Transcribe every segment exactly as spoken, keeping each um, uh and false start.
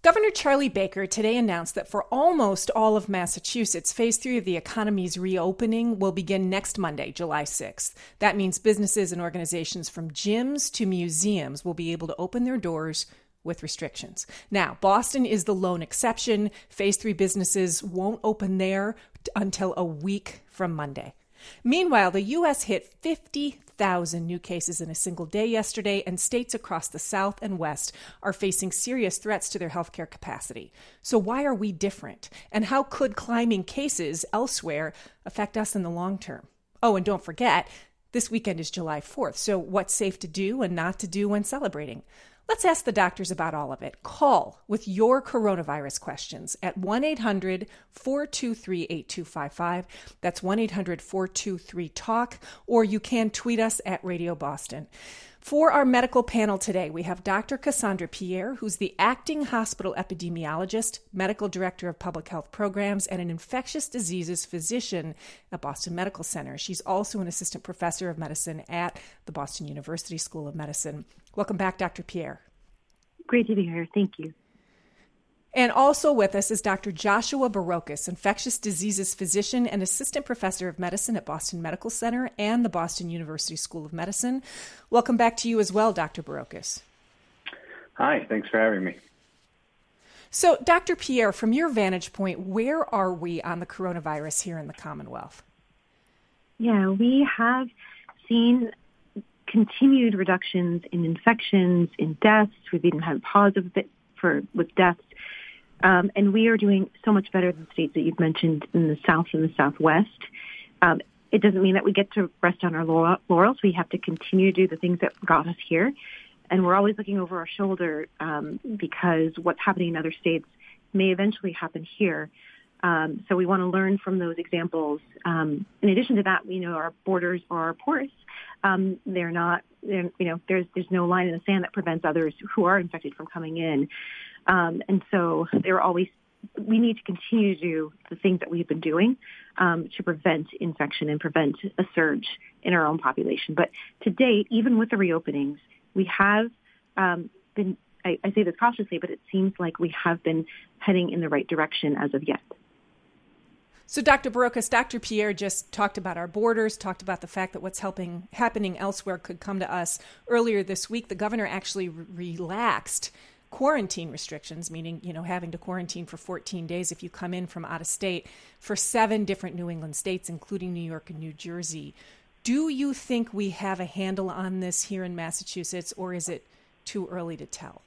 Governor Charlie Baker today announced that for almost all of Massachusetts, phase three of the economy's reopening will begin next Monday, July sixth. That means businesses and organizations from gyms to museums will be able to open their doors with restrictions. Now, Boston is the lone exception. Phase three businesses won't open there until a week from Monday. Meanwhile, the U S hit fifty thousand new cases in a single day yesterday, and states across the South and West are facing serious threats to their healthcare capacity. So why are we different? And how could climbing cases elsewhere affect us in the long term? Oh, and don't forget, this weekend is July fourth, so what's safe to do and not to do when celebrating? Let's ask the doctors about all of it. Call with your coronavirus questions at one eight hundred four two three eight two five five. That's one eight hundred four two three talk, or you can tweet us at Radio Boston. For our medical panel today, we have Doctor Cassandra Pierre, who's the acting hospital epidemiologist, medical director of public health programs, and an infectious diseases physician at Boston Medical Center. She's also an assistant professor of medicine at the Boston University School of Medicine. Welcome back, Doctor Pierre. Great to be here. Thank you. And also with us is Doctor Joshua Barocas, infectious diseases physician and assistant professor of medicine at Boston Medical Center and the Boston University School of Medicine. Welcome back to you as well, Doctor Barocas. Hi, thanks for having me. So, Doctor Pierre, from your vantage point, where are we on the coronavirus here in the Commonwealth? Yeah, we have seen continued reductions in infections, in deaths. We've even had a pause of a bit for with deaths. Um, and we are doing so much better than states that you've mentioned in the South and the Southwest. Um, it doesn't mean that we get to rest on our laurels. We have to continue to do the things that got us here. And we're always looking over our shoulder um, because what's happening in other states may eventually happen here. Um, so we want to learn from those examples. Um, in addition to that, we know our borders are porous. Um, they're not, they're, you know, there's there's no line in the sand that prevents others who are infected from coming in. Um, and so there are always, we need to continue to do the things that we've been doing um, to prevent infection and prevent a surge in our own population. But to date, even with the reopenings, we have um, been, I, I say this cautiously, but it seems like we have been heading in the right direction as of yet. So, Doctor Barocas, Doctor Pierre just talked about our borders, talked about the fact that what's helping happening elsewhere could come to us. Earlier this week, the governor actually re- relaxed quarantine restrictions, meaning, you know, having to quarantine for fourteen days if you come in from out of state for seven different New England states, including New York and New Jersey. Do you think we have a handle on this here in Massachusetts, or is it too early to tell?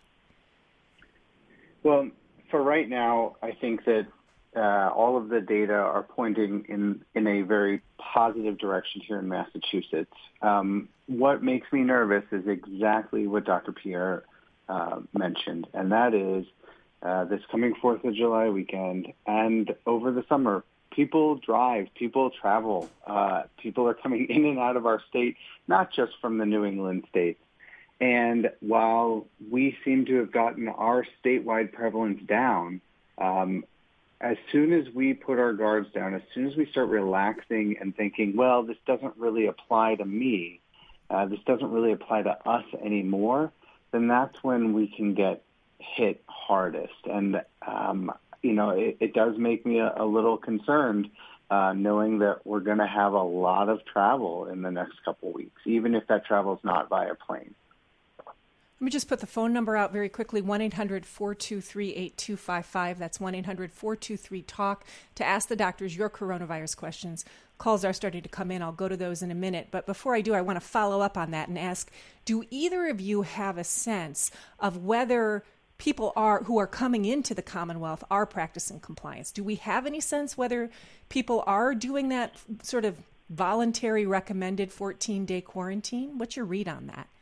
Well, for right now, I think that uh, all of the data are pointing in, in a very positive direction here in Massachusetts. Um, what makes me nervous is exactly what Doctor Pierre uh, mentioned, and that is uh, this coming fourth of July weekend and over the summer. People drive, people travel, uh, people are coming in and out of our state, not just from the New England states. And while we seem to have gotten our statewide prevalence down, um, as soon as we put our guards down, as soon as we start relaxing and thinking, well, this doesn't really apply to me, uh, this doesn't really apply to us anymore, then that's when we can get hit hardest. And, um, you know, it, it does make me a, a little concerned uh, knowing that we're going to have a lot of travel in the next couple of weeks, even if that travel is not via plane. Let me just put the phone number out very quickly, one eight hundred four two three eight two five five. That's one eight hundred four two three talk to ask the doctors your coronavirus questions. Calls are starting to come in. I'll go to those in a minute. But before I do, I want to follow up on that and ask, do either of you have a sense of whether people are who are coming into the Commonwealth are practicing compliance? Do we have any sense whether people are doing that sort of voluntary recommended fourteen-day quarantine? What's your read on that?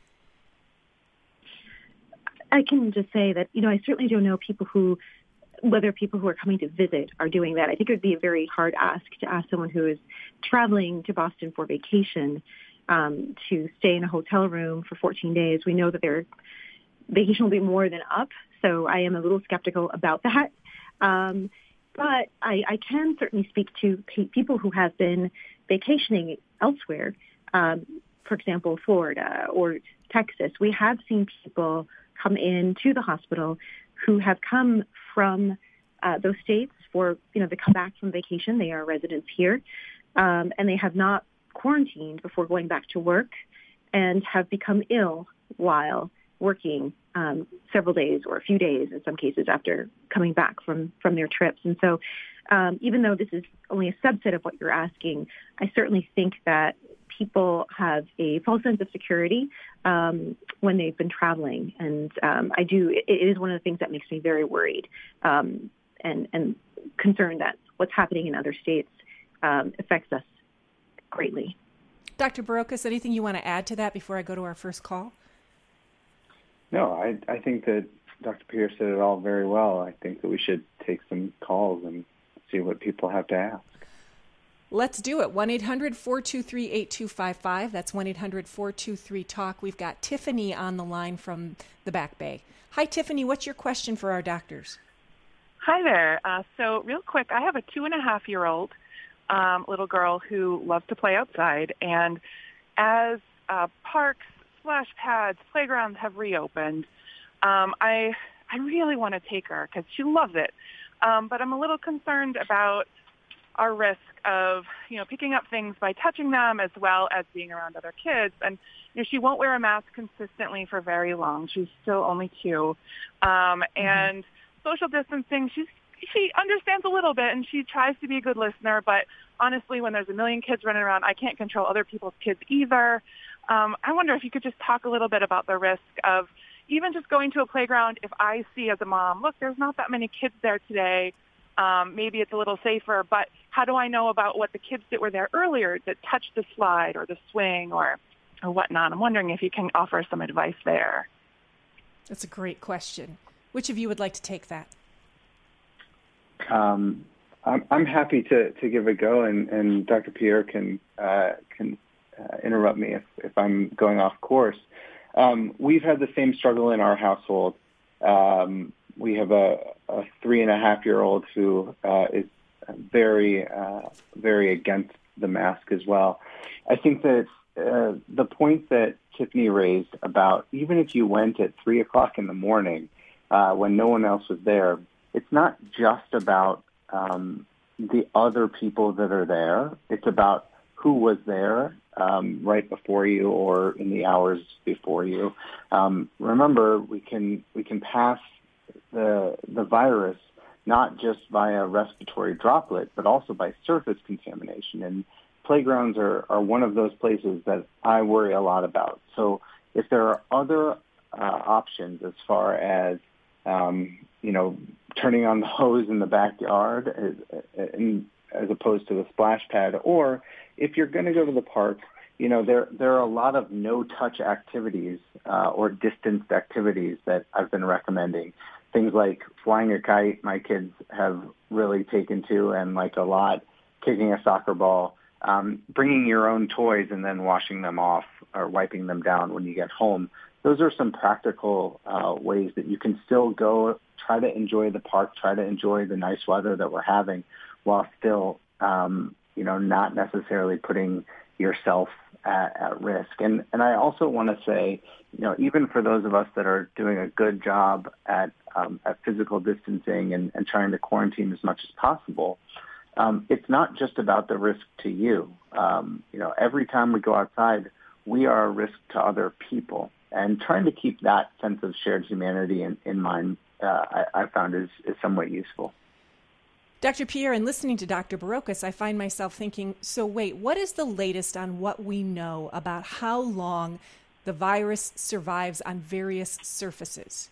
I can just say that, you know, I certainly don't know people who, whether people who are coming to visit are doing that. I think it would be a very hard ask to ask someone who is traveling to Boston for vacation um, to stay in a hotel room for fourteen days. We know that their vacation will be more than up, so I am a little skeptical about that. Um, but I, I can certainly speak to pe- people who have been vacationing elsewhere, um, for example, Florida or Texas. We have seen people come in to the hospital who have come from uh, those states for, you know, they come back from vacation. They are residents here, um, and they have not quarantined before going back to work and have become ill while working um, several days or a few days in some cases after coming back from, from their trips. And so um, even though this is only a subset of what you're asking, I certainly think that people have a false sense of security um, when they've been traveling. And um, I do, it, it is one of the things that makes me very worried um, and, and concerned that what's happening in other states um, affects us greatly. Doctor Barocas, anything you want to add to that before I go to our first call? No, I, I think that Doctor Pierre said it all very well. I think that we should take some calls and see what people have to ask. Let's do it. one eight hundred four two three eight two five five. That's one eight hundred four two three talk. We've got Tiffany on the line from the Back Bay. Hi, Tiffany. What's your question for our doctors? Hi there. Uh, so real quick, I have a two-and-a-half-year-old um, little girl who loves to play outside. And as uh, parks, splash pads, playgrounds have reopened, um, I I really want to take her because she loves it. Um, but I'm a little concerned about our risk of, you know, picking up things by touching them as well as being around other kids. And, you know, she won't wear a mask consistently for very long. She's still only two. Um, and mm-hmm. social distancing, she's, she understands a little bit and she tries to be a good listener. But honestly, when there's a million kids running around, I can't control other people's kids either. Um, I wonder if you could just talk a little bit about the risk of even just going to a playground. If I see as a mom, look, there's not that many kids there today. Um, maybe it's a little safer, but how do I know about what the kids that were there earlier that touched the slide or the swing or, or whatnot? I'm wondering if you can offer some advice there. That's a great question. Which of you would like to take that? Um, I'm, I'm happy to, to give it a go, and, and Doctor Pierre can uh, can uh, interrupt me if, if I'm going off course. Um, we've had the same struggle in our household. Um, we have a, a three and a half year old who uh, is very, uh, very against the mask as well. I think that uh, the point that Tiffany raised about even if you went at three o'clock in the morning uh, when no one else was there, it's not just about um, the other people that are there. It's about who was there um, right before you or in the hours before you. Um, remember, we can we can pass the the virus not just via respiratory droplet, but also by surface contamination. And playgrounds are, are one of those places that I worry a lot about. So if there are other uh, options as far as, um, you know, turning on the hose in the backyard as, as, as opposed to the splash pad, or if you're going to go to the park, you know, there there are a lot of no-touch activities uh, or distanced activities that I've been recommending. Things like flying a kite, my kids have really taken to and like a lot, kicking a soccer ball, um, bringing your own toys and then washing them off or wiping them down when you get home. Those are some practical uh, ways that you can still go, try to enjoy the park, try to enjoy the nice weather that we're having while still, um, you know, not necessarily putting yourself at, at risk. And, and I also want to say, you know, even for those of us that are doing a good job at um, at physical distancing and, and trying to quarantine as much as possible, um, it's not just about the risk to you. Um, you know, every time we go outside, we are a risk to other people. And trying to keep that sense of shared humanity in, in mind, uh, I, I found is, is somewhat useful. Doctor Pierre, in listening to Doctor Barocas, I find myself thinking, so wait, what is the latest on what we know about how long the virus survives on various surfaces?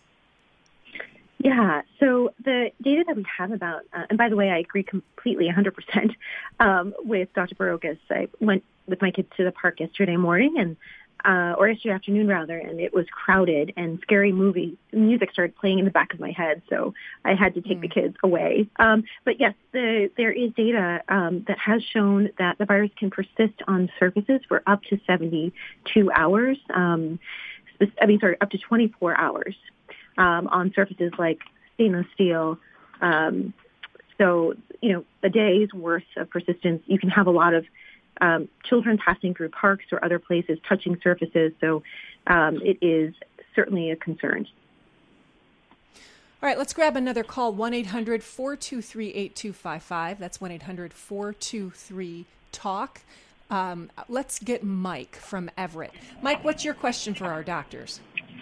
Yeah, so the data that we have about, uh, and by the way, I agree completely one hundred percent um, with Doctor Barocas. I went with my kids to the park yesterday morning, and uh, or yesterday afternoon rather, and it was crowded, and scary movie music started playing in the back of my head, so I had to take mm. the kids away. Um, but yes, the, there is data um, that has shown that the virus can persist on surfaces for up to seventy-two hours. Um, I mean, sorry, up to twenty-four hours. Um, on surfaces like stainless steel. Um, so, you know, a day's worth of persistence. You can have a lot of um, children passing through parks or other places, touching surfaces. So um, it is certainly a concern. All All right, let's grab another call, one eight hundred four two three eight two five five. That's one eight hundred four two three talk. Um, let's get Mike from Everett. Mike, what's your question for our doctors?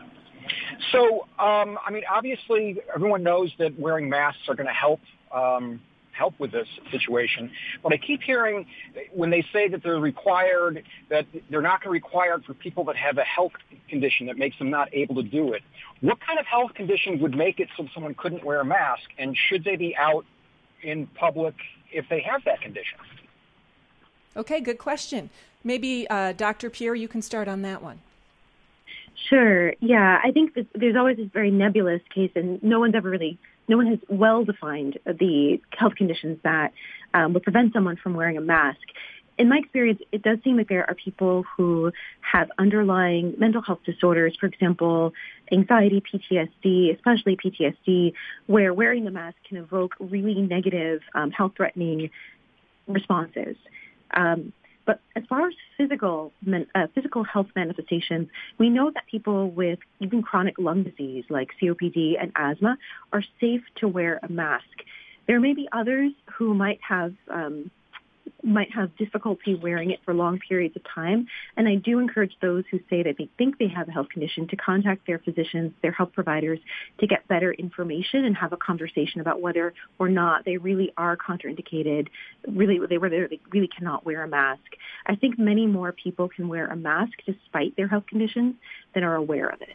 So, um, I mean, obviously, everyone knows that wearing masks are going to help um, help with this situation. But I keep hearing when they say that they're required, that they're not going to require it for people that have a health condition that makes them not able to do it. What kind of health condition would make it so someone couldn't wear a mask? And should they be out in public if they have that condition? Okay, good question. Maybe uh, Doctor Pierre, you can start on that one. Sure. Yeah, I think that there's always this very nebulous case, and no one's ever really, no one has well defined the health conditions that um, would prevent someone from wearing a mask. In my experience, it does seem like there are people who have underlying mental health disorders, for example, anxiety, P T S D, especially P T S D, where wearing the mask can evoke really negative, um, health-threatening responses. Um, But as far as physical uh, physical health manifestations, we know that people with even chronic lung disease like C O P D and asthma are safe to wear a mask. There may be others who might have um, might have difficulty wearing it for long periods of time, and I do encourage those who say that they think they have a health condition to contact their physicians, their health providers, to get better information and have a conversation about whether or not they really are contraindicated, really they whether they really cannot wear a mask. I think many more people can wear a mask despite their health conditions than are aware of it.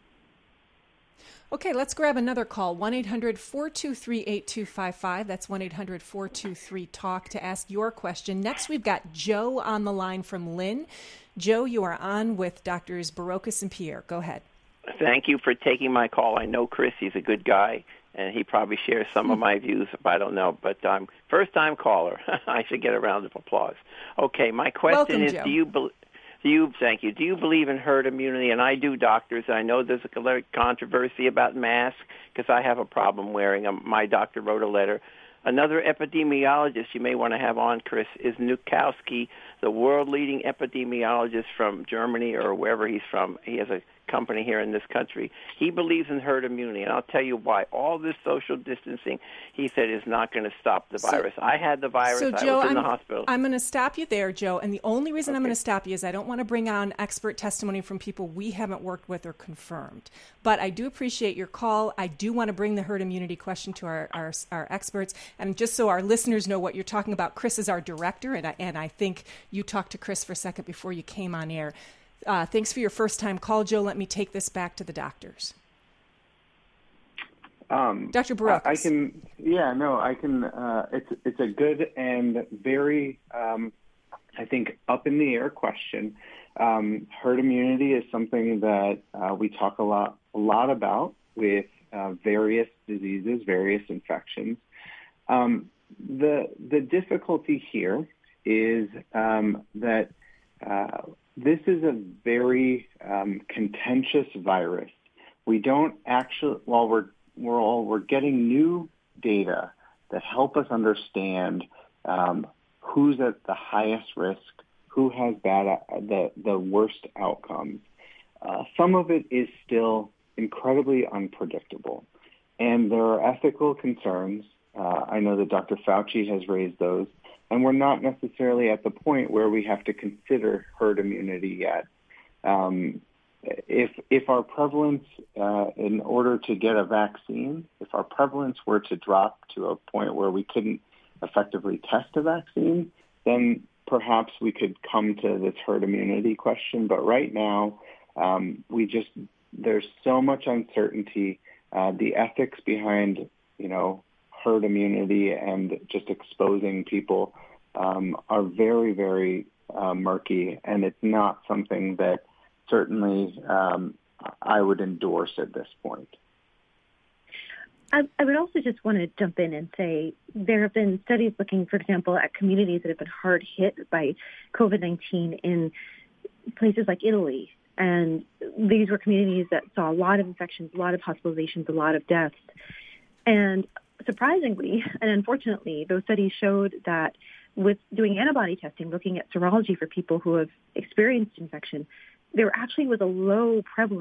Okay, let's grab another call, one eight hundred four two three eight two five five. That's one eight hundred four two three talk to ask your question. Next, we've got Joe on the line from Lynn. Joe, you are on with Doctors Barocas and Pierre. Go ahead. Thank you for taking my call. I know Chris, he's a good guy, and he probably shares some of my views, but I don't know. But I'm um, first-time caller. I should get a round of applause. Okay, my question Welcome, is, Joe. do you believe... Do you, thank you. Do you believe in herd immunity? And I do, doctors. I know there's a controversy about masks because I have a problem wearing them. My doctor wrote a letter. Another epidemiologist you may want to have on, Chris, is Nukowski, the world-leading epidemiologist from Germany or wherever he's from. He has a company here in this country. He believes in herd immunity, and I'll tell you why. All this social distancing, he said, is not going to stop the virus. So, I had the virus. So, Joe, I was in I'm, the hospital. I'm going to stop you there, Joe, and the only reason Okay. I'm going to stop you is I don't want to bring on expert testimony from people we haven't worked with or confirmed. But I do appreciate your call. I do want to bring the herd immunity question to our, our, our experts. And just so our listeners know what you're talking about, Chris is our director, and I, and I think you talked to Chris for a second before you came on air. Uh, thanks for your first-time call, Joe. Let me take this back to the doctors. Um, Doctor Barocas. I, I can, yeah, no, I can. Uh, it's it's a good and very, um, I think, up in the air question. Um, herd immunity is something that uh, we talk a lot a lot about with uh, various diseases, various infections. Um, the the difficulty here is um, that. Uh, This is a very um, contentious virus. We don't actually, while we're we're all we're getting new data that help us understand um, who's at the highest risk, who has bad the the worst outcomes. Uh, some of it is still incredibly unpredictable, and there are ethical concerns. Uh, I know that Doctor Fauci has raised those. And we're not necessarily at the point where we have to consider herd immunity yet. Um, if if our prevalence, uh, in order to get a vaccine, if our prevalence were to drop to a point where we couldn't effectively test a vaccine, then perhaps we could come to this herd immunity question. But right now, um, we just there's so much uncertainty. Uh, the ethics behind, you know, herd immunity and just exposing people um, are very, very uh, murky, and it's not something that certainly um, I would endorse at this point. I, I would also just want to jump in and say there have been studies looking, for example, at communities that have been hard hit by COVID nineteen in places like Italy. And these were communities that saw a lot of infections, a lot of hospitalizations, a lot of deaths. And surprisingly, and unfortunately, those studies showed that with doing antibody testing, looking at serology for people who have experienced infection, there actually was a low prevalence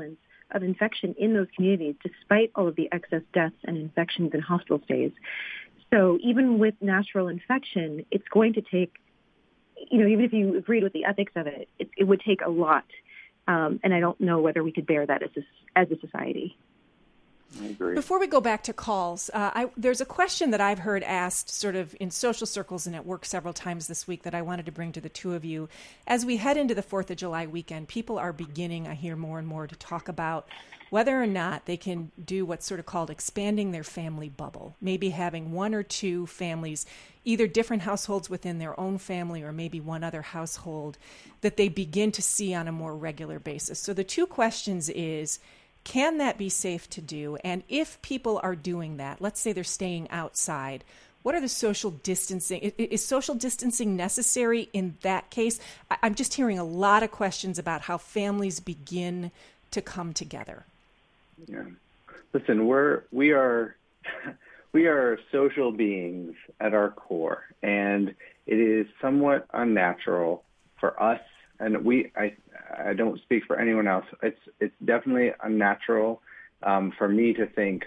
of infection in those communities, despite all of the excess deaths and infections and hospital stays. So even with natural infection, it's going to take, you know, even if you agreed with the ethics of it, it, it would take a lot. Um, and I don't know whether we could bear that as a, as a society. I agree. Before we go back to calls, uh, I, there's a question that I've heard asked sort of in social circles and at work several times this week that I wanted to bring to the two of you. As we head into the fourth of July weekend, people are beginning, I hear more and more, to talk about whether or not they can do what's sort of called expanding their family bubble, maybe having one or two families, either different households within their own family or maybe one other household that they begin to see on a more regular basis. So the two questions is, can that be safe to do? And if people are doing that, let's say they're staying outside, what are the social distancing? Is, is social distancing necessary in that case? I, I'm just hearing a lot of questions about how families begin to come together. Yeah. Listen, we're, we are, we are social beings at our core, and it is somewhat unnatural for us. And we, I, I don't speak for anyone else. It's, it's definitely unnatural um, for me to think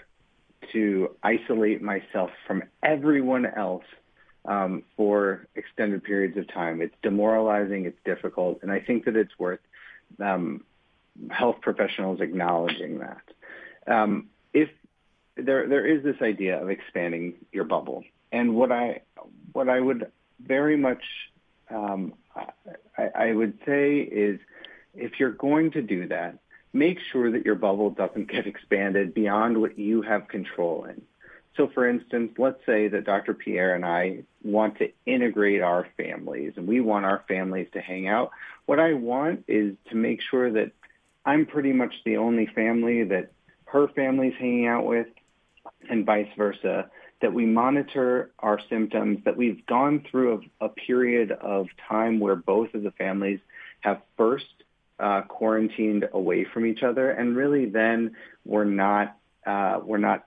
to isolate myself from everyone else um, for extended periods of time. It's demoralizing. It's difficult, and I think that it's worth um, health professionals acknowledging that. Um, if there, there is this idea of expanding your bubble, and what I, what I would very much Um, I, I would say is if you're going to do that, make sure that your bubble doesn't get expanded beyond what you have control in. So, for instance, let's say that Doctor Pierre and I want to integrate our families and we want our families to hang out. What I want is to make sure that I'm pretty much the only family that her family's hanging out with and vice versa, that we monitor our symptoms, that we've gone through a, a period of time where both of the families have first uh, quarantined away from each other, and really then we're not uh, we're not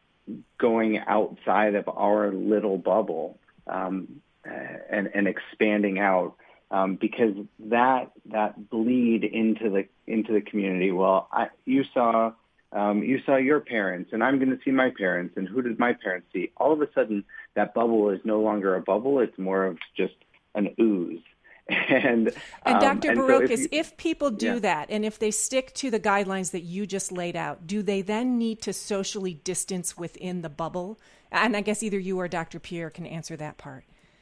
going outside of our little bubble um, and, and expanding out, um, because that that bleed into the into the community. Well, I, you saw. Um, you saw your parents, and I'm going to see my parents, and who did my parents see? All of a sudden, that bubble is no longer a bubble. It's more of just an ooze. And, and um, Doctor and Barocas, so if, you, if people do yeah. that, and if they stick to the guidelines that you just laid out, do they then need to socially distance within the bubble? And I guess either you or Doctor Pierre can answer that part.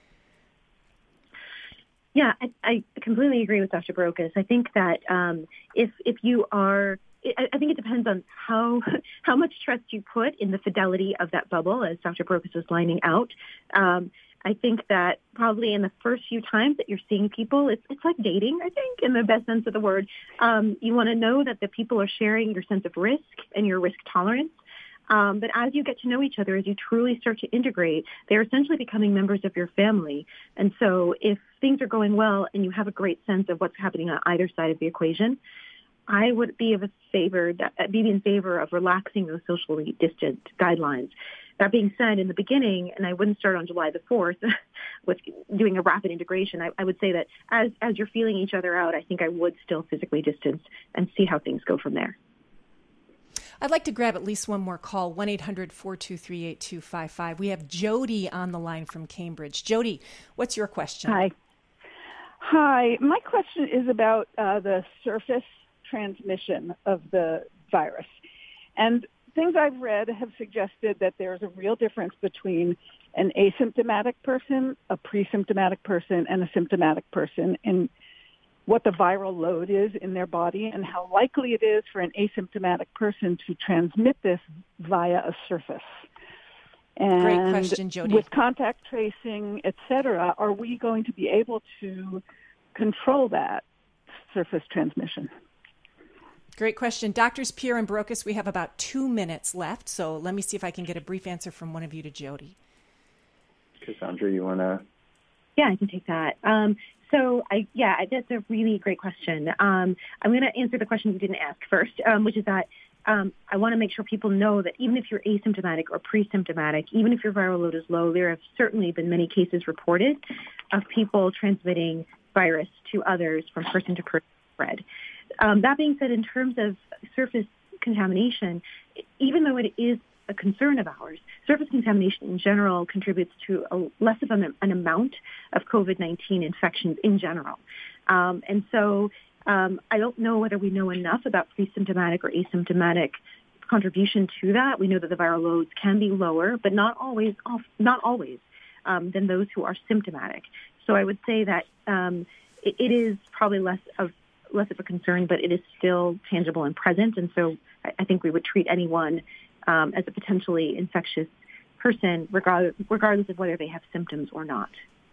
Yeah, I, I completely agree with Doctor Barocas. I think that um, if if you are I think it depends on how how much trust you put in the fidelity of that bubble, as Doctor Barocas was lining out. Um, I think that probably in the first few times that you're seeing people, it's it's like dating, I think, in the best sense of the word. Um, you want to know that the people are sharing your sense of risk and your risk tolerance. Um, but as you get to know each other, as you truly start to integrate, they're essentially becoming members of your family. And so if things are going well and you have a great sense of what's happening on either side of the equation, I would be of a favor, be in favor of relaxing those socially distant guidelines. That being said, in the beginning, and I wouldn't start on July the fourth with doing a rapid integration, I, I would say that as, as you're feeling each other out, I think I would still physically distance and see how things go from there. I'd like to grab at least one more call, one eight hundred four two three eight two five five. We have Jody on the line from Cambridge. Jody, what's your question? Hi. Hi. My question is about uh, the surface transmission of the virus. And things I've read have suggested that there's a real difference between an asymptomatic person, a pre-symptomatic person, and a symptomatic person in what the viral load is in their body and how likely it is for an asymptomatic person to transmit this via a surface. And great question, Jody. With contact tracing, et cetera, are we going to be able to control that surface transmission? Great question. Doctors Pierre and Barocas, we have about two minutes left, so let me see if I can get a brief answer from one of you to Jody. Cassandra, you want to? Yeah, I can take that. Um, so, I yeah, that's a really great question. Um, I'm going to answer the question you didn't ask first, um, which is that um, I want to make sure people know that even if you're asymptomatic or pre-symptomatic, even if your viral load is low, there have certainly been many cases reported of people transmitting virus to others from person to person spread. Um, that being said, in terms of surface contamination, even though it is a concern of ours, surface contamination in general contributes to a, less of an, an amount of COVID nineteen infections in general. Um, and so um, I don't know whether we know enough about pre-symptomatic or asymptomatic contribution to that. We know that the viral loads can be lower, but not always, not always um, than those who are symptomatic. So I would say that um, it, it is probably less of less of a concern, but it is still tangible and present. And so I, I think we would treat anyone um, as a potentially infectious person, regardless, regardless of whether they have symptoms or not.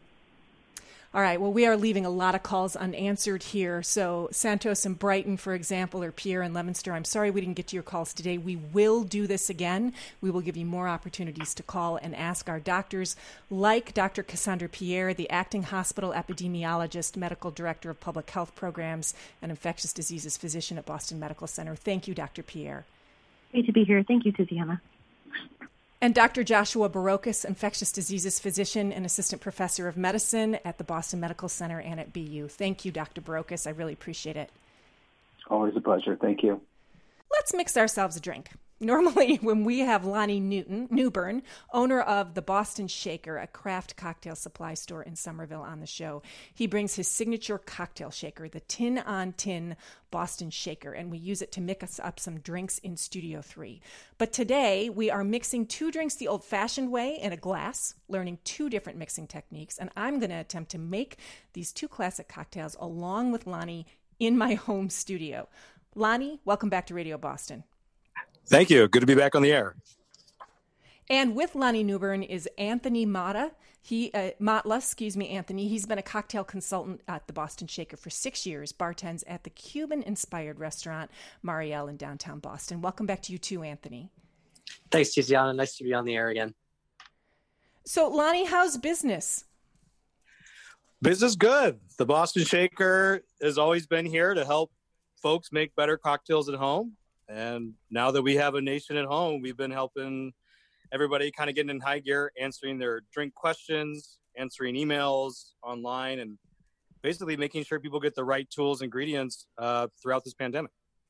All right. Well, we are leaving a lot of calls unanswered here. So Santos and Brighton, for example, or Pierre and Leominster, I'm sorry we didn't get to your calls today. We will do this again. We will give you more opportunities to call and ask our doctors, like Doctor Cassandra Pierre, the acting hospital epidemiologist, medical director of public health programs, and infectious diseases physician at Boston Medical Center. Thank you, Doctor Pierre. Great to be here. Thank you, Tiziana. And Doctor Joshua Barocas, infectious diseases physician and assistant professor of medicine at the Boston Medical Center and at B U. Thank you, Doctor Barocas. I really appreciate it. Always a pleasure. Thank you. Let's mix ourselves a drink. Normally, when we have Lonnie Newton, Newburn, owner of the Boston Shaker, a craft cocktail supply store in Somerville, on the show, he brings his signature cocktail shaker, the Tin on Tin Boston Shaker, and we use it to mix up some drinks in Studio three. But today, we are mixing two drinks the old-fashioned way in a glass, learning two different mixing techniques, and I'm going to attempt to make these two classic cocktails along with Lonnie in my home studio. Lonnie, welcome back to Radio Boston. Thank you. Good to be back on the air. And with Lonnie Newburn is Anthony Motta. He, uh, Motla, excuse me, Anthony. He's been a cocktail consultant at the Boston Shaker for six years, bartends at the Cuban-inspired restaurant Marielle in downtown Boston. Welcome back to you too, Anthony. Thanks, Tiziana. Nice to be on the air again. So, Lonnie, how's business? Business good. The Boston Shaker has always been here to help folks make better cocktails at home. And now that we have a nation at home, we've been helping everybody kind of getting in high gear, answering their drink questions, answering emails online, and basically making sure people get the right tools and ingredients uh, throughout this pandemic.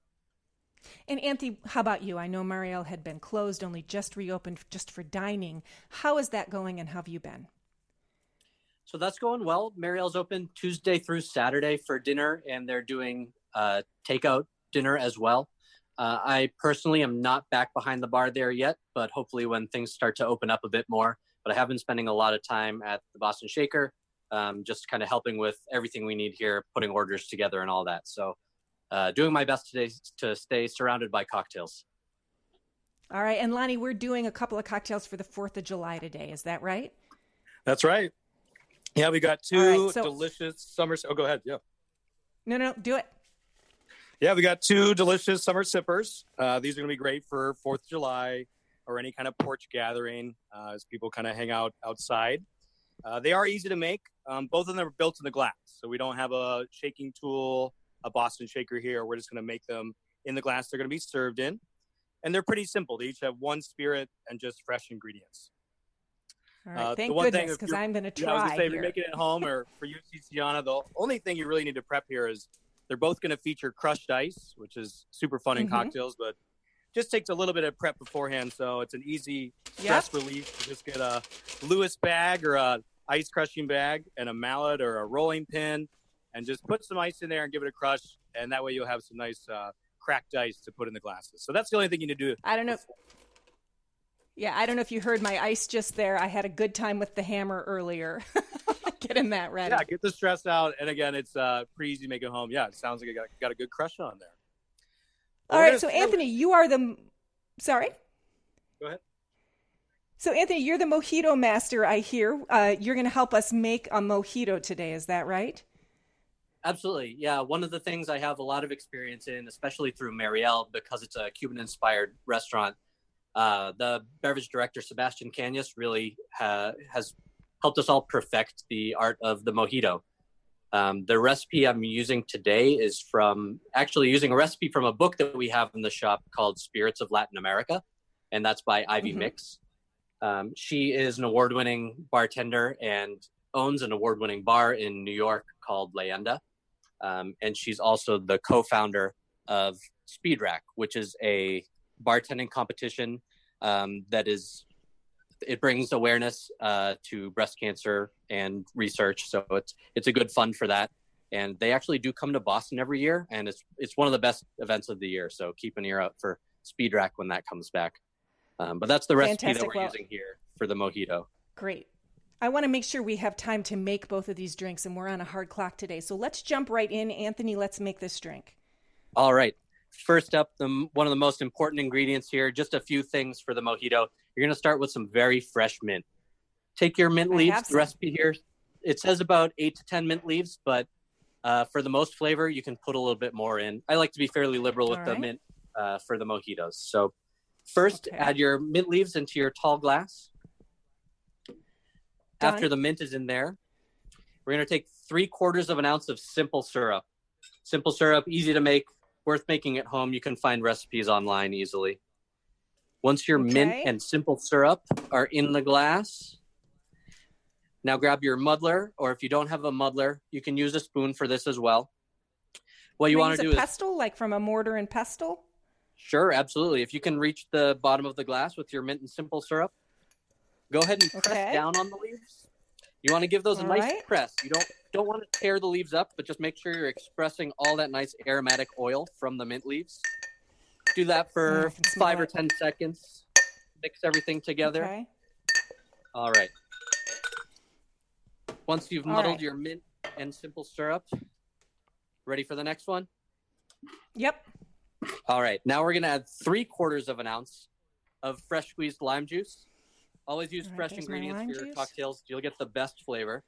And Anthony, how about you? I know Marielle had been closed, only just reopened just for dining. How is that going, and how have you been? So that's going well. Marielle's open Tuesday through Saturday for dinner, and they're doing uh, takeout dinner as well. Uh, I personally am not back behind the bar there yet, but hopefully when things start to open up a bit more. But I have been spending a lot of time at the Boston Shaker, um, just kind of helping with everything we need here, putting orders together and all that. So uh, doing my best today to stay surrounded by cocktails. All right. And Lonnie, we're doing a couple of cocktails for the fourth of July today. Is that right? That's right. Yeah, we got two right, so... delicious summer. Oh, go ahead. Yeah. No, no, do it. Yeah, we got two delicious summer sippers. Uh, these are going to be great for fourth of July or any kind of porch gathering uh, as people kind of hang out outside. Uh, they are easy to make. Um, both of them are built in the glass. So we don't have a shaking tool, a Boston Shaker here. We're just going to make them in the glass they're going to be served in. And they're pretty simple. They each have one spirit and just fresh ingredients. All right, uh, thank the one goodness, because I'm going to try. Yeah, I was going to say, if here. you're making it at home or for you, Tiziana, the only thing you really need to prep here is they're both going to feature crushed ice, which is super fun in mm-hmm. cocktails, but just takes a little bit of prep beforehand. So it's an easy stress yep. relief to just get a Lewis bag or a ice crushing bag and a mallet or a rolling pin and just put some ice in there and give it a crush. And that way you'll have some nice uh, cracked ice to put in the glasses. So that's the only thing you need to do. I don't know. Yeah, I don't know if you heard my ice just there. I had a good time with the hammer earlier. Getting that ready. Yeah, get the stress out. And again, it's uh, pretty easy to make it home. Yeah, it sounds like you got, got a good crush on there. All We're right, so Anthony, you are the... Sorry? Go ahead. So Anthony, you're the mojito master, I hear. Uh, you're going to help us make a mojito today. Is that right? Absolutely. Yeah, one of the things I have a lot of experience in, especially through Marielle, because it's a Cuban-inspired restaurant, uh, the beverage director, Sebastian Cañas, really ha- has helped us all perfect the art of the mojito. Um, the recipe I'm using today is from actually using a recipe from a book that we have in the shop called Spirits of Latin America, and that's by Ivy mm-hmm. Mix. Um, she is an award-winning bartender and owns an award-winning bar in New York called Leyenda. Um, and she's also the co-founder of Speed Rack, which is a bartending competition um, that is, it brings awareness uh, to breast cancer and research. So it's it's a good fund for that. And they actually do come to Boston every year, and it's it's one of the best events of the year. So keep an ear out for Speed Rack when that comes back. Um, but that's the recipe Fantastic. that we're Well, using here for the mojito. Great. I want to make sure we have time to make both of these drinks, and we're on a hard clock today. So let's jump right in. Anthony, let's make this drink. All right. First up, the, one of the most important ingredients here, just a few things for the mojito. You're going to start with some very fresh mint. Take your mint I leaves. have The some. recipe here, it says about eight to ten mint leaves, but uh, for the most flavor, you can put a little bit more in. I like to be fairly liberal with All the right. mint uh, for the mojitos. So first, Okay. add your mint leaves into your tall glass. Done. After the mint is in there, we're going to take three quarters of an ounce of simple syrup. Simple syrup, easy to make, worth making at home. You can find recipes online easily. Once your mint Okay. and simple syrup are in the glass, now grab your muddler, or if you don't have a muddler, you can use a spoon for this as well. What you Can I want use to a do is, pestle, like from a mortar and pestle? sure, absolutely. If you can reach the bottom of the glass with your mint and simple syrup, go ahead and press Okay. down on the leaves. You want to give those a All nice right. press. You don't don't want to tear the leaves up, but just make sure you're expressing all that nice aromatic oil from the mint leaves. Do that Oh, for I can smell five or it. ten seconds. Mix everything together. Okay. All right. Once you've All muddled right. your mint and simple syrup, ready for the next one? Yep. All right. Now we're going to add three quarters of an ounce of fresh squeezed lime juice. Always use All right, fresh there's my ingredients lime for your juice. cocktails. You'll get the best flavor.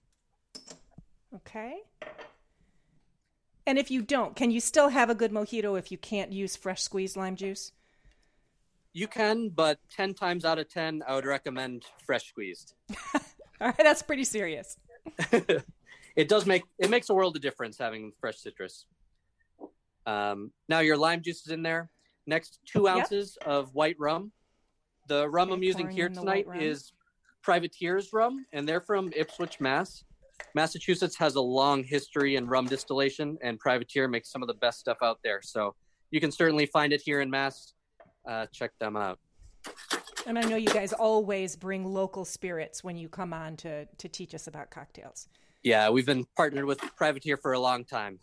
Okay. And if you don't, can you still have a good mojito if you can't use fresh squeezed lime juice? You can, but ten times out of ten, I would recommend fresh squeezed. All right, that's pretty serious. It does make, it makes a world of difference having fresh citrus. Um, now your lime juice is in there. Next, two Yep. ounces of white rum. The rum Okay, I'm using pouring here in the tonight white rum. is Privateer's rum, and they're from Ipswich, Mass. Massachusetts has a long history in rum distillation, and Privateer makes some of the best stuff out there. So you can certainly find it here in Mass. Uh, check them out. And I know you guys always bring local spirits when you come on to, to teach us about cocktails. Yeah, we've been partnered with Privateer for a long time.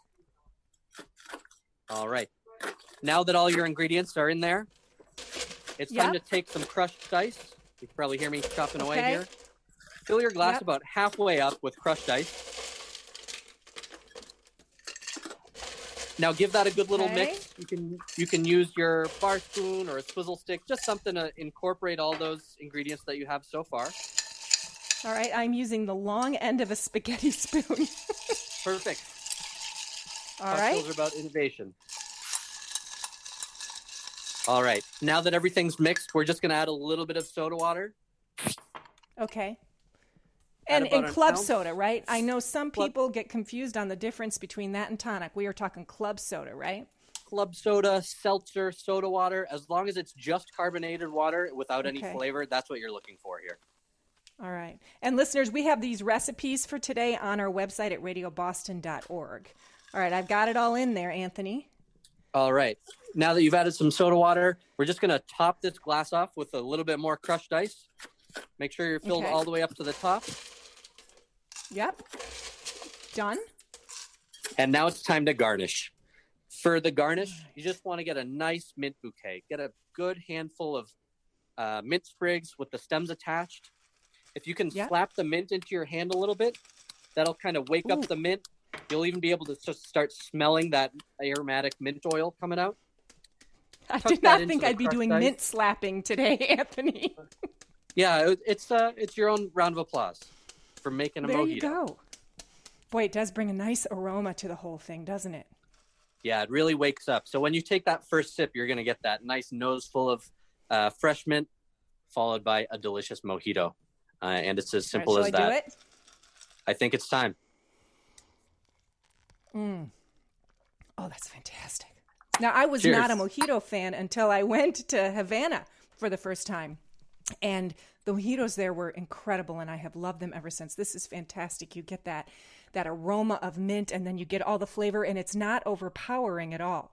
All right. Now that all your ingredients are in there, it's time to Yep. take some crushed ice. You can probably hear me chopping away Okay. here. Fill your glass Yep. about halfway up with crushed ice. Now give that a good little Okay. mix. You can you can use your bar spoon or a swizzle stick, just something to incorporate all those ingredients that you have so far. All right, I'm using the long end of a spaghetti spoon. Perfect. All right. Cocktails are about innovation. All right. Now that everything's mixed, we're just going to add a little bit of soda water. Okay. Add And, about and an club ounce. soda, right? I know some Club- people get confused on the difference between that and tonic. We are talking club soda, right? Club soda, seltzer, soda water, as long as it's just carbonated water without any Okay. flavor, that's what you're looking for here. All right. And listeners, we have these recipes for today on our website at radio boston dot org. All right, I've got it all in there, Anthony. All right. Now that you've added some soda water, we're just going to top this glass off with a little bit more crushed ice. Make sure you're filled Okay. all the way up to the top. Yep. Done. And now it's time to garnish. For the garnish, you just want to get a nice mint bouquet. Get a good handful of uh, mint sprigs with the stems attached. If you can Yep. slap the mint into your hand a little bit, that'll kind of wake Ooh. up the mint. You'll even be able to just start smelling that aromatic mint oil coming out. I Tuck did that not into think the I'd be crushed doing ice. mint slapping today, Anthony. Yeah, it- it's uh, it's your own round of applause for making a There mojito. you go. Boy, it does bring a nice aroma to the whole thing, doesn't it? Yeah, it really wakes up. So when you take that first sip, you're going to get that nice nose full of uh, fresh mint, followed by a delicious mojito. Uh, and it's as simple All right, as shall that. I do it? I think it's time. Mm. Oh, that's fantastic. Now, I was Cheers. not a mojito fan until I went to Havana for the first time. And The mojitos there were incredible, and I have loved them ever since. This is fantastic. You get that that aroma of mint, and then you get all the flavor, and it's not overpowering at all.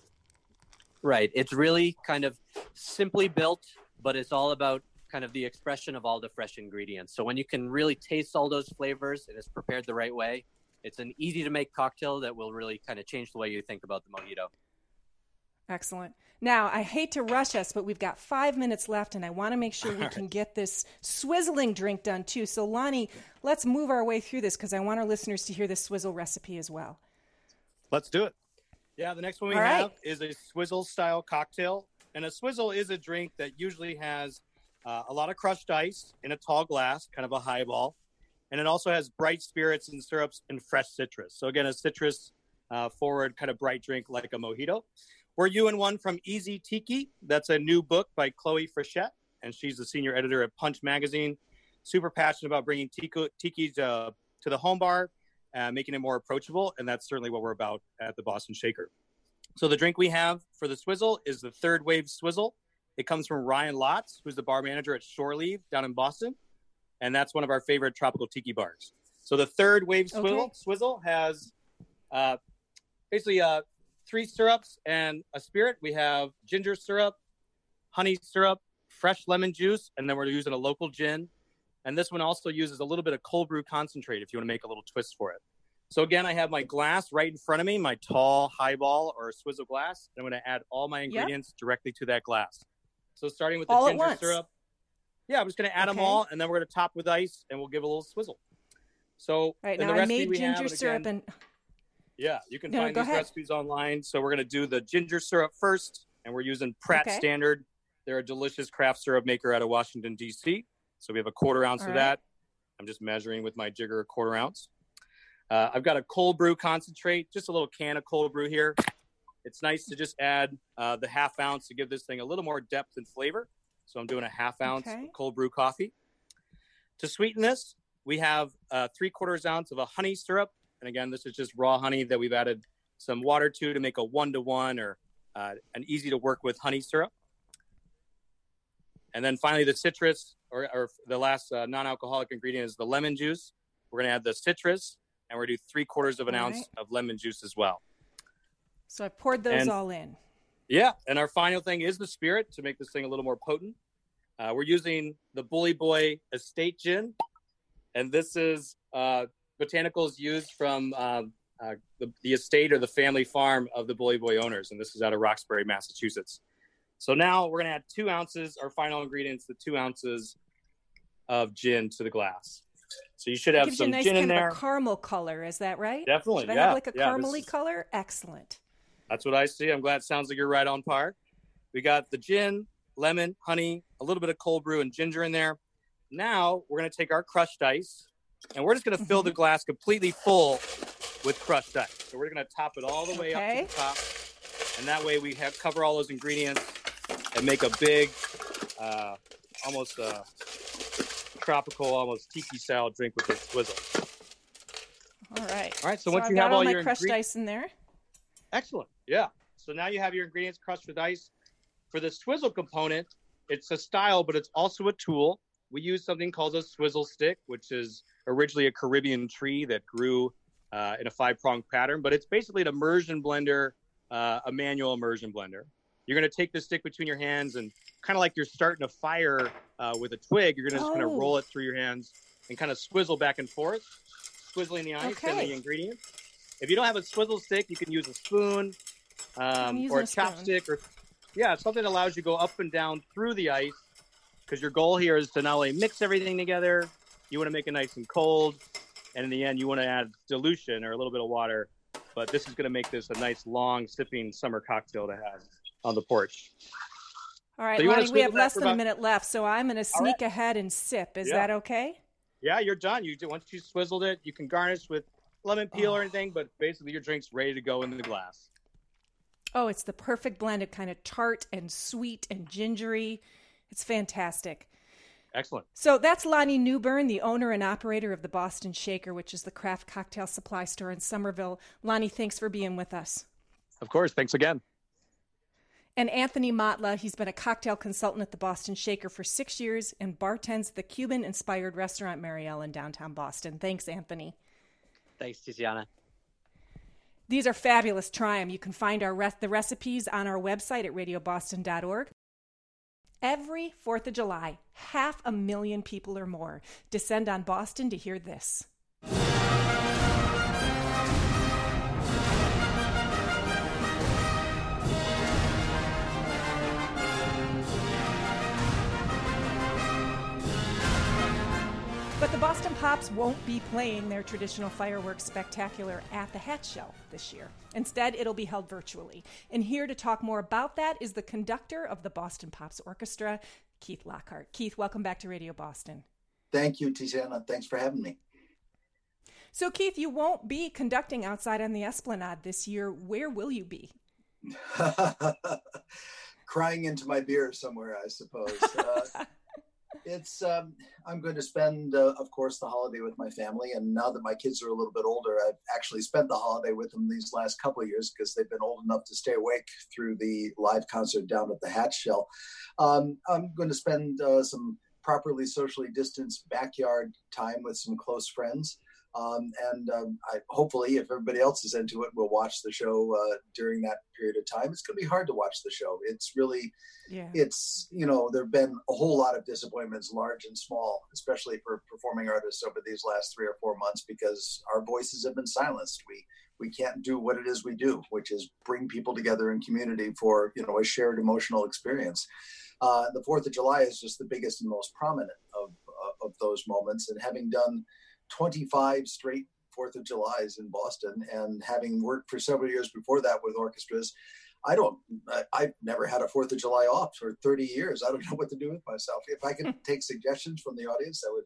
Right. It's really kind of simply built, but it's all about kind of the expression of all the fresh ingredients. So when you can really taste all those flavors and it's prepared the right way, it's an easy to make cocktail that will really kind of change the way you think about the mojito. Excellent. Now, I hate to rush us, but we've got five minutes left, and I want to make sure we can get this swizzling drink done, too. So, Lonnie, let's move our way through this because I want our listeners to hear the swizzle recipe as well. Let's do it. Yeah, the next one we All have right. is a swizzle-style cocktail. And a swizzle is a drink that usually has uh, a lot of crushed ice in a tall glass, kind of a highball. And it also has bright spirits and syrups and fresh citrus. So, again, a citrus-forward uh, kind of bright drink like a mojito. We're you and one from Easy Tiki. That's a new book by Chloe Frechette, and she's the senior editor at Punch Magazine. Super passionate about bringing tiki, tiki to, to the home bar, uh, making it more approachable, and that's certainly what we're about at the Boston Shaker. So the drink we have for the swizzle is the Third Wave Swizzle. It comes from Ryan Lotz, who's the bar manager at Shore Leave down in Boston, and that's one of our favorite tropical tiki bars. So the Third Wave Swizzle, Okay. swizzle has uh, basically uh, three syrups and a spirit. We have ginger syrup, honey syrup, fresh lemon juice, and then we're using a local gin. And this one also uses a little bit of cold brew concentrate if you want to make a little twist for it. So again, I have my glass right in front of me, my tall highball or swizzle glass. And I'm going to add all my ingredients yep. directly to that glass. So starting with the all ginger at once. syrup. Yeah, I'm just going to add okay. them all, and then we're going to top with ice, and we'll give a little swizzle. So right in now, the I made we ginger have, syrup again, and. Yeah, you can no, find these ahead. recipes online. So we're going to do the ginger syrup first, and we're using Pratt okay. Standard. They're a delicious craft syrup maker out of Washington, D C. So we have a quarter ounce All of right. that. I'm just measuring with my jigger a quarter ounce. Uh, I've got a cold brew concentrate, just a little can of cold brew here. It's nice to just add uh, the half ounce to give this thing a little more depth and flavor. So I'm doing a half ounce okay. of cold brew coffee. To sweeten this, we have uh, three quarters ounce of a honey syrup. And again, this is just raw honey that we've added some water to to make a one-to-one or uh, an easy-to-work-with honey syrup. And then finally, the citrus, or, or the last uh, non-alcoholic ingredient is the lemon juice. We're going to add the citrus, and we're going to do three-quarters of an all ounce right. of lemon juice as well. So I poured those and, all in. Yeah, and our final thing is the spirit to make this thing a little more potent. Uh, we're using the Bully Boy Estate Gin, and this is uh, botanicals used from um, uh, the, the estate or the family farm of the Bully Boy owners, and this is out of Roxbury, Massachusetts. So now we're going to add two ounces, our final ingredients, the two ounces of gin to the glass. So you should have it gives some you a nice gin kind in of there. a caramel color, is that right? Definitely, Should I yeah. have like a yeah, caramely is, color? Excellent. That's what I see. I'm glad it sounds like you're right on par. We got the gin, lemon, honey, a little bit of cold brew and ginger in there. Now we're going to take our crushed ice, and we're just going to fill the glass completely full with crushed ice. So we're going to top it all the way okay. up to the top, and that way we have cover all those ingredients and make a big, uh, almost uh, tropical, almost tiki-style drink with this swizzle. All right. All right. So, so once I've you got have all, all my your crushed ingre- ice in there. Excellent. Yeah. So now you have your ingredients crushed with ice. For the swizzle component, it's a style, but it's also a tool. We use something called a swizzle stick, which is originally a Caribbean tree that grew uh, in a five-pronged pattern. But it's basically an immersion blender, uh, a manual immersion blender. You're going to take the stick between your hands and kind of like you're starting a fire uh, with a twig, you're going to just oh. kind of roll it through your hands and kind of swizzle back and forth, swizzling the ice okay. and the ingredients. If you don't have a swizzle stick, you can use a spoon um, or a, a chopstick or yeah, something that allows you to go up and down through the ice, because your goal here is to not only mix everything together, you want to make it nice and cold, and in the end, you want to add dilution or a little bit of water. But this is going to make this a nice, long, sipping summer cocktail to have on the porch. All right, so Lonnie, we have less than about... a minute left, so I'm going to sneak right. ahead and sip. Is yeah. that okay? Yeah, you're done. You Once you swizzled it, you can garnish with lemon peel oh. or anything, but basically your drink's ready to go in the glass. Oh, it's the perfect blend of kind of tart and sweet and gingery. It's fantastic. Excellent. So that's Lonnie Newbern, the owner and operator of the Boston Shaker, which is the craft cocktail supply store in Somerville. Lonnie, thanks for being with us. Of course. Thanks again. And Anthony Matla, he's been a cocktail consultant at the Boston Shaker for six years and bartends the Cuban-inspired restaurant Marielle in downtown Boston. Thanks, Anthony. Thanks, Tiziana. These are fabulous. Try them. You can find our re- the recipes on our website at radio boston dot org. Every fourth of July, half a million people or more descend on Boston to hear this. But the Boston Pops won't be playing their traditional fireworks spectacular at the Hatch Shell this year. Instead, it'll be held virtually. And here to talk more about that is the conductor of the Boston Pops Orchestra, Keith Lockhart. Keith, welcome back to Radio Boston. Thank you, Tiziana. Thanks for having me. So, Keith, you won't be conducting outside on the Esplanade this year. Where will you be? Crying into my beer somewhere, I suppose. Uh, It's, um, I'm going to spend, uh, of course, the holiday with my family. And now that my kids are a little bit older, I've actually spent the holiday with them these last couple of years because they've been old enough to stay awake through the live concert down at the Hatch Shell. Um, I'm going to spend uh, some properly socially distanced backyard time with some close friends. Um, and um, I, hopefully, if everybody else is into it, we'll watch the show uh, during that period of time. It's going to be hard to watch the show. It's really, yeah. it's, you know, there have been a whole lot of disappointments, large and small, especially for performing artists over these last three or four months, because our voices have been silenced. We we can't do what it is we do, which is bring people together in community for, you know, a shared emotional experience. Uh, the fourth of July is just the biggest and most prominent of uh, of those moments. And having done twenty-five straight fourth of Julys in Boston and having worked for several years before that with orchestras, I don't, I, I've never had a fourth of July off for thirty years. I don't know what to do with myself. If I could take suggestions from the audience, that would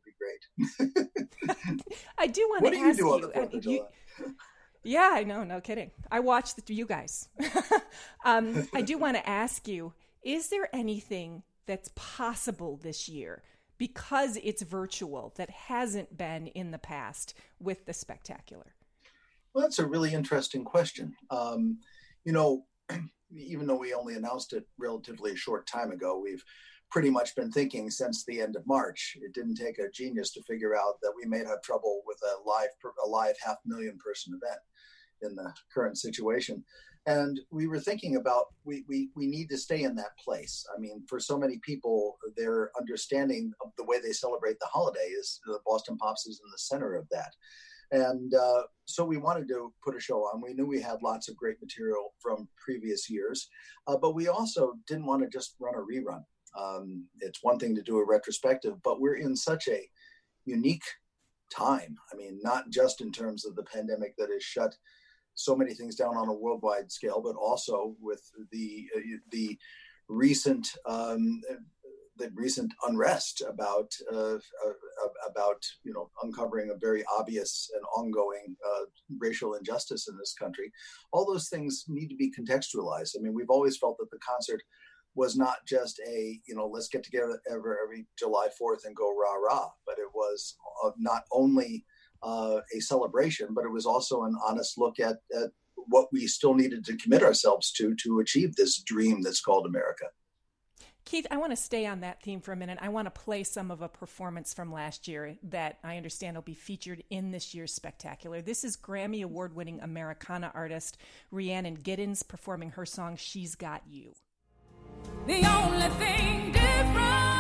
be great. I do want what to do you ask do you, on the fourth of July? You, yeah, I know. No kidding. I watched the, you guys. um, I do want to ask you, is there anything that's possible this year because it's virtual that hasn't been in the past with the spectacular? Well, that's a really interesting question. Um, you know, even though we only announced it relatively a short time ago, we've pretty much been thinking since the end of March. It didn't take a genius to figure out that we may have trouble with a live, a live half million person event in the current situation. And we were thinking about, we, we, we need to stay in that place. I mean, for so many people, their understanding of the way they celebrate the holiday is the Boston Pops is in the center of that. And uh, so we wanted to put a show on. We knew we had lots of great material from previous years, uh, but we also didn't want to just run a rerun. Um, it's one thing to do a retrospective, but we're in such a unique time. I mean, not just in terms of the pandemic that has shut so many things down on a worldwide scale, but also with the uh, the recent um, the recent unrest about uh, uh, about you know uncovering a very obvious and ongoing uh, racial injustice in this country. All those things need to be contextualized. I mean, we've always felt that the concert was not just a you know let's get together every, every July fourth and go rah rah, but it was uh, not only Uh, a celebration, but it was also an honest look at, at what we still needed to commit ourselves to to achieve this dream that's called America. Keith, I want to stay on that theme for a minute. I want to play some of a performance from last year that I understand will be featured in this year's spectacular. This is Grammy Award-winning Americana artist Rhiannon Giddens performing her song, She's Got You. The only thing different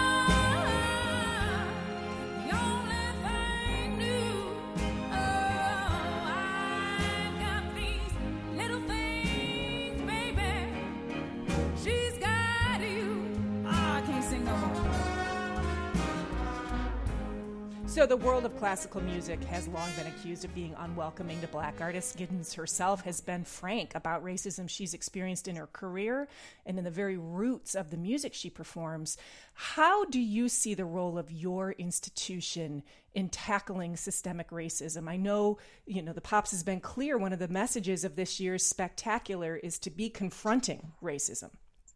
So the world of classical music has long been accused of being unwelcoming to black artists. Giddens herself has been frank about racism she's experienced in her career and in the very roots of the music she performs. How do you see the role of your institution in tackling systemic racism? I know, you know, the Pops has been clear. One of the messages of this year's spectacular is to be confronting racism.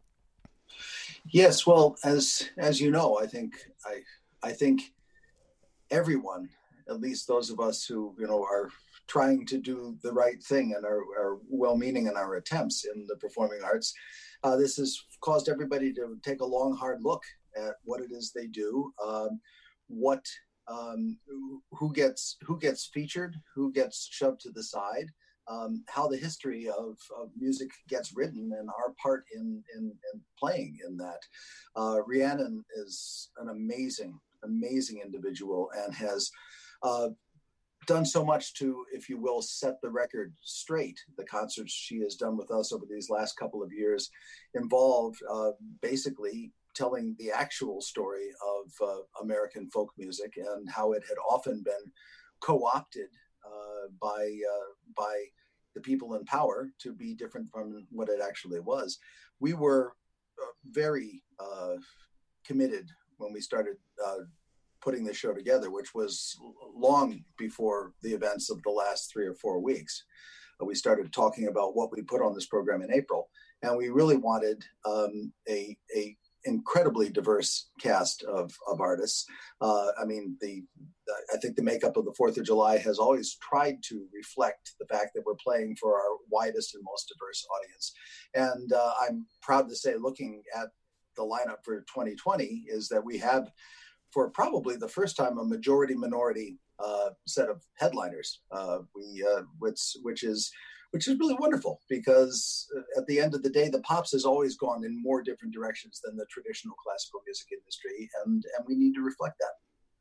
Yes, well, as as you know, I think I I think. everyone, at least those of us who, you know, are trying to do the right thing and are, are well-meaning in our attempts in the performing arts, uh, this has caused everybody to take a long, hard look at what it is they do, um, what um, who gets who gets featured, who gets shoved to the side, um, how the history of, of music gets written, and our part in in, in playing in that. Uh, Rhiannon is an amazing, amazing individual and has uh, done so much to, if you will, set the record straight. The concerts she has done with us over these last couple of years involve uh, basically telling the actual story of uh, American folk music and how it had often been co-opted uh, by uh, by the people in power to be different from what it actually was. We were uh, very uh, committed when we started uh, putting this show together, which was long before the events of the last three or four weeks. Uh, we started talking about what we put on this program in April, and we really wanted um, a a incredibly diverse cast of, of artists. Uh, I mean, the, the I think the makeup of the fourth of July has always tried to reflect the fact that we're playing for our widest and most diverse audience. And uh, I'm proud to say, looking at the lineup for twenty twenty, is that we have, for probably the first time, a majority minority uh, set of headliners, uh, we uh, which which is which is really wonderful, because at the end of the day, the pops has always gone in more different directions than the traditional classical music industry, and and we need to reflect that.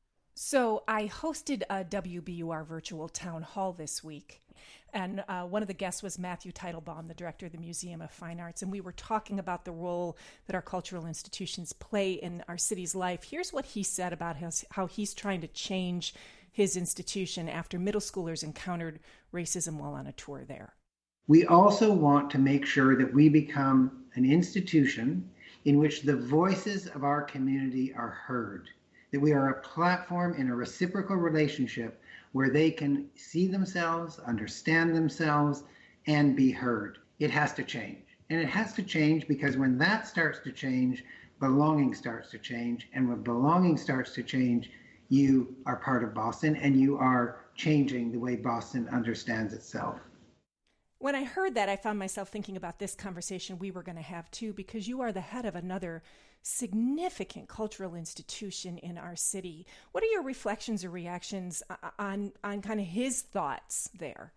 So I hosted a W B U R virtual town hall this week, and uh, one of the guests was Matthew Teitelbaum, the director of the Museum of Fine Arts, and we were talking about the role that our cultural institutions play in our city's life. Here's what he said about his, how he's trying to change his institution after middle schoolers encountered racism while on a tour there. We also want to make sure that we become an institution in which the voices of our community are heard, that we are a platform in a reciprocal relationship where they can see themselves, understand themselves, and be heard. It has to change. And it has to change because when that starts to change, belonging starts to change. And when belonging starts to change, you are part of Boston and you are changing the way Boston understands itself. When I heard that, I found myself thinking about this conversation we were going to have too, because you are the head of another significant cultural institution in our city. What are your reflections or reactions on on kind of his thoughts there?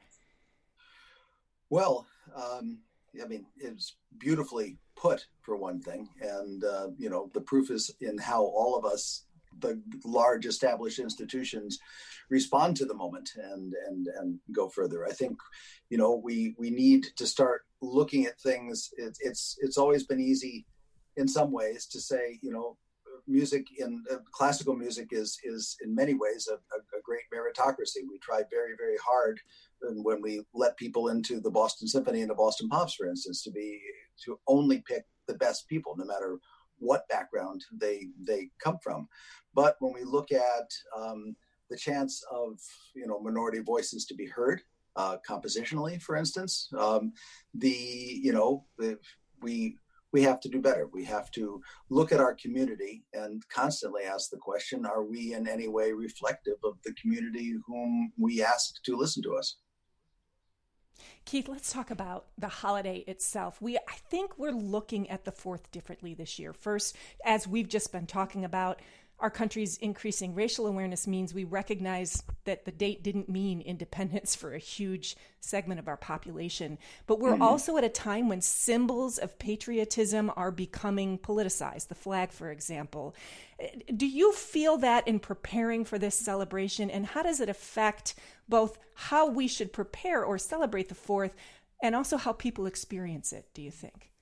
Well, um, I mean, it's beautifully put, for one thing. And, uh, you know, the proof is in how all of us, the large established institutions, respond to the moment and and and go further. I think, you know, we we need to start looking at things. It, it's it's always been easy in some ways to say, you know, music in uh, classical music is is in many ways a, a, a great meritocracy. We try very, very hard, and when we let people into the Boston Symphony and the Boston Pops, for instance, to be to only pick the best people, no matter what background they they come from. But when we look at um, the chance of, you know, minority voices to be heard uh, compositionally, for instance, um, the you know the, we we have to do better. We have to look at our community and constantly ask the question: are we in any way reflective of the community whom we ask to listen to us? Keith, let's talk about the holiday itself. We, I think we're looking at the fourth differently this year. First, as we've just been talking about, our country's increasing racial awareness means we recognize that the date didn't mean independence for a huge segment of our population. But we're mm-hmm. also at a time when symbols of patriotism are becoming politicized, the flag, for example. Do you feel that in preparing for this celebration? And how does it affect both how we should prepare or celebrate the fourth and also how people experience it, do you think?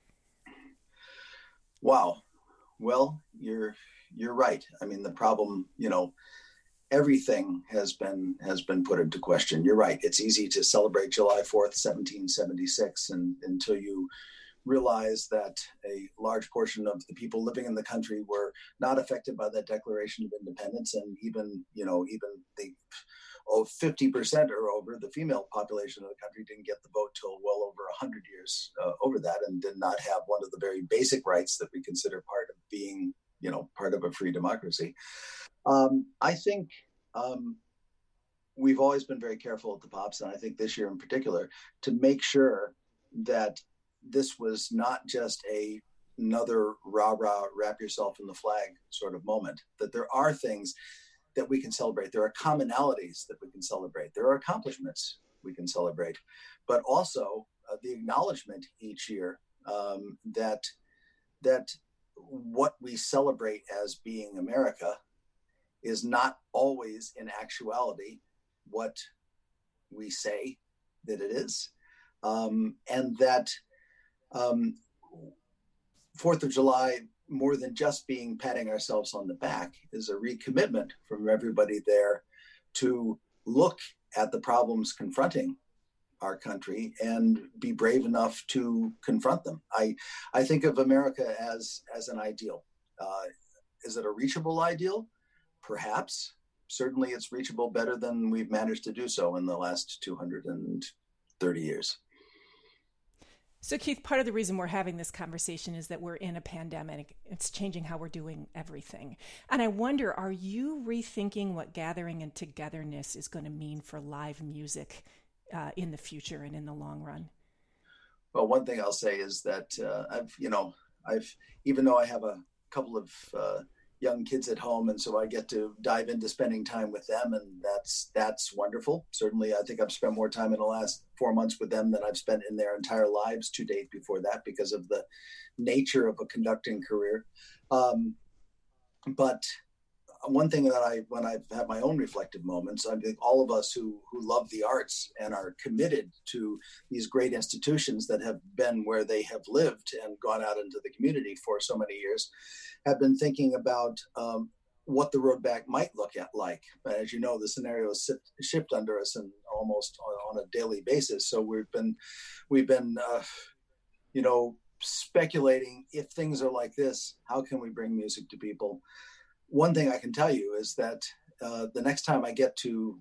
Wow. Well, you're you're right. I mean, the problem, you know, everything has been has been put into question. You're right. It's easy to celebrate July fourth, seventeen seventy-six, and until you realize that a large portion of the people living in the country were not affected by that Declaration of Independence, and even, you know, even the oh, fifty percent or over the female population of the country didn't get the vote till well over one hundred years uh, over that, and did not have one of the very basic rights that we consider part of being, you know, part of a free democracy. Um, I think um, we've always been very careful at the Pops, and I think this year in particular, to make sure that this was not just a another rah-rah, wrap yourself in the flag sort of moment, that there are things that we can celebrate. There are commonalities that we can celebrate. There are accomplishments we can celebrate, but also uh, the acknowledgement each year um, that that what we celebrate as being America is not always in actuality what we say that it is. Um, and that um, Fourth of July, more than just being patting ourselves on the back, is a recommitment from everybody there to look at the problems confronting our country and be brave enough to confront them. I, I think of America as, as an ideal. Uh, is it a reachable ideal? Perhaps. Certainly it's reachable better than we've managed to do so in the last two hundred thirty years. So, Keith, part of the reason we're having this conversation is that we're in a pandemic. It's changing how we're doing everything. And I wonder, are you rethinking what gathering and togetherness is going to mean for live music uh, in the future and in the long run? Well, one thing I'll say is that uh, I've, you know, I've, even though I have a couple of uh, young kids at home, and so I get to dive into spending time with them, and that's that's wonderful. Certainly, I think I've spent more time in the last four months with them than I've spent in their entire lives to date before that, because of the nature of a conducting career. Um, but one thing that I, when I've had my own reflective moments, I think all of us who who love the arts and are committed to these great institutions that have been where they have lived and gone out into the community for so many years, have been thinking about um, what the road back might look at like. But as you know, the scenario is shift under us and almost on, on a daily basis. So we've been, we've been, uh, you know, speculating, if things are like this, how can we bring music to people? One thing I can tell you is that uh, the next time I get to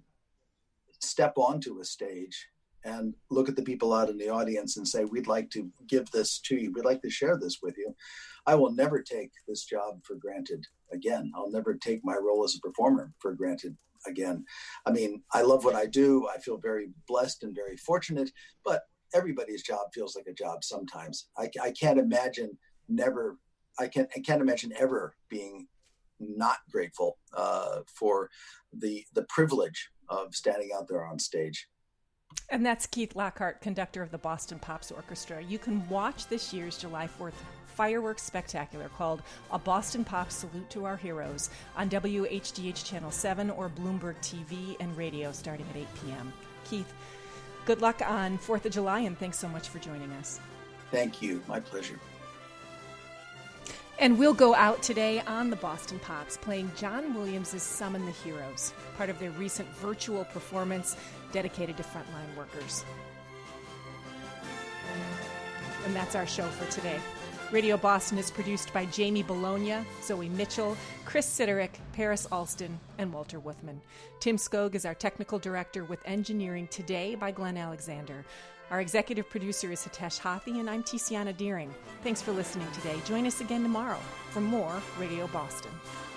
step onto a stage and look at the people out in the audience and say, we'd like to give this to you, we'd like to share this with you, I will never take this job for granted again. I'll never take my role as a performer for granted again. I mean, I love what I do. I feel very blessed and very fortunate, but everybody's job feels like a job sometimes. I, I can't imagine never, I can't, I can't imagine ever being not grateful uh, for the the privilege of standing out there on stage. And that's Keith Lockhart, conductor of the Boston Pops Orchestra. You can watch this year's July fourth fireworks spectacular called A Boston Pops Salute to Our Heroes on W H D H Channel seven or Bloomberg T V and radio starting at eight p.m. Keith, good luck on fourth of July, and thanks so much for joining us. Thank you. My pleasure. And we'll go out today on the Boston Pops playing John Williams' Summon the Heroes, part of their recent virtual performance dedicated to frontline workers. And that's our show for today. Radio Boston is produced by Jamie Bologna, Zoe Mitchell, Chris Siderick, Paris Alston, and Walter Wuthman. Tim Skog is our technical director, with engineering today by Glenn Alexander. Our executive producer is Hitesh Hathi, and I'm Tiziana Deering. Thanks for listening today. Join us again tomorrow for more Radio Boston.